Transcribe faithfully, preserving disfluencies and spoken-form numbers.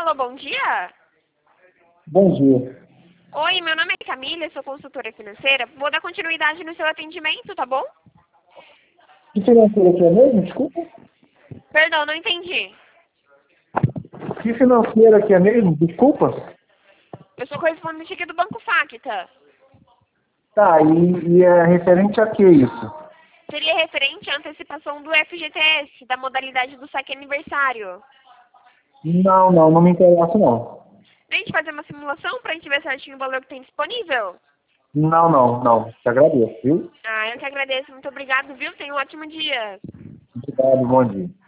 Alô, bom dia. Bom dia. Oi, meu nome é Camila, sou consultora financeira. Vou dar continuidade no seu atendimento, tá bom? Que financeira que é mesmo? Desculpa. Perdão, não entendi. Que financeira que é mesmo? Desculpa. Eu sou correspondente aqui do Banco Facta. Tá, e, e é referente a que isso? Seria referente à antecipação do F G T S, da modalidade do saque aniversário. Não, não, não me interessa não. A gente fazer uma simulação pra gente ver certinho o valor que tem disponível? Não, não, não. Te agradeço, viu? Ah, eu que agradeço. Muito obrigado, viu? Tenha um ótimo dia. Obrigado, bom dia.